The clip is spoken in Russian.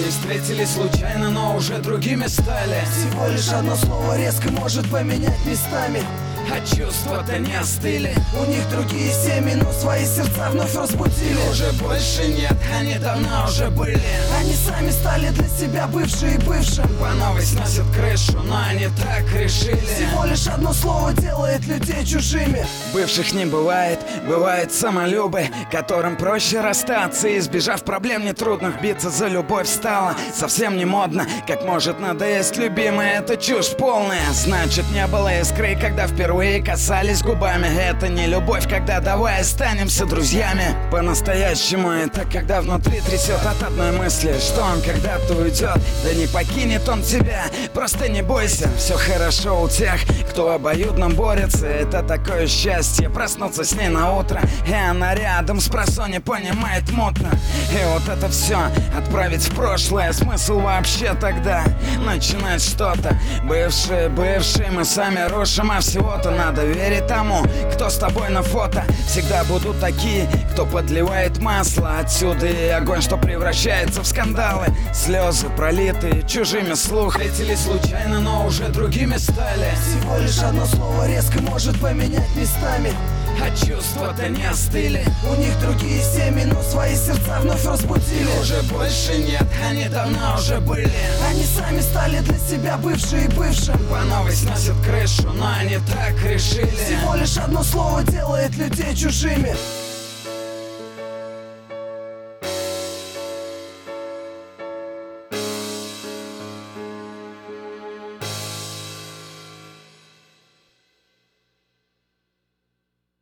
Они встретились случайно, но уже другими стали. Всего лишь одно слово резко может поменять местами. А чувства-то не остыли. У них другие семьи, но свои сердца вновь разбудили. Уже больше нет, они давно уже были. Они сами стали для себя бывшие бывшим. По новой сносят крышу, но они так решили. Всего лишь одно слово делает людей чужими. Бывших не бывает, бывают самолюбы, которым проще расстаться. Избежав проблем нетрудных, биться за любовь стало совсем не модно. Как может надоесть любимая, это чушь полная. Значит, не было искры, когда впервые касались губами. Это не любовь, когда давай останемся друзьями. По-настоящему это когда внутри трясет от одной мысли, что он когда-то уйдет. Да не покинет он тебя, просто не бойся. Все хорошо у тех, кто обоюдно борется. Это такое счастье, проснуться с ней на утро, и она рядом, спросонья понимает мутно. И вот это все отправить в прошлое. Смысл вообще тогда начинать что-то. Бывшие, мы сами рушим, а всего-то надо верить тому, кто с тобой на фото. Всегда будут такие, кто подливает масло. Отсюда и огонь, что превращается в скандалы. Слезы пролитые чужими слух. Встретились случайно, но уже другими стали. Всего лишь одно слово резко может поменять местами. А чувства-то не остыли. У них другие семьи, но свои сердца вновь разбудили. Уже больше нет, они давно уже были. Они сами стали для себя бывшие бывшим. По новой сносят крышу, но они так решили. Всего лишь одно слово делает людей чужими.